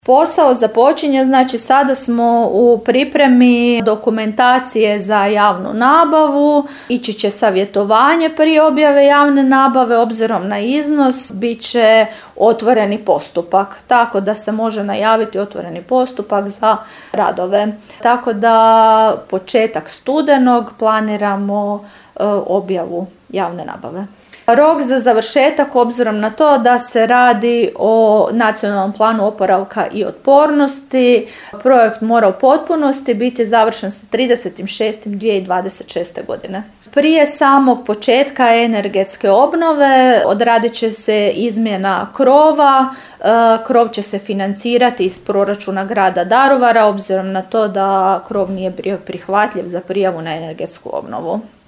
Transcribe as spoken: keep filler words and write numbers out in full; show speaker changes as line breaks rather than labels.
Posao započinje, znači sada smo u pripremi dokumentacije za javnu nabavu, ići će savjetovanje prije objave javne nabave, obzirom na iznos bit će otvoreni postupak, tako da se može najaviti otvoreni postupak za radove. Tako da početak studenog planiramo e, objavu javne nabave. Rok za završetak, obzirom na to da se radi o nacionalnom planu oporavka i otpornosti, projekt mora u potpunosti biti završen sa trideset šesti dvije tisuće dvadeset šeste. godine. Prije samog početka energetske obnove odradit će se izmjena krova. Krov će se financirati iz proračuna grada Daruvara, obzirom na to da krov nije bio prihvatljiv za prijavu na energetsku obnovu.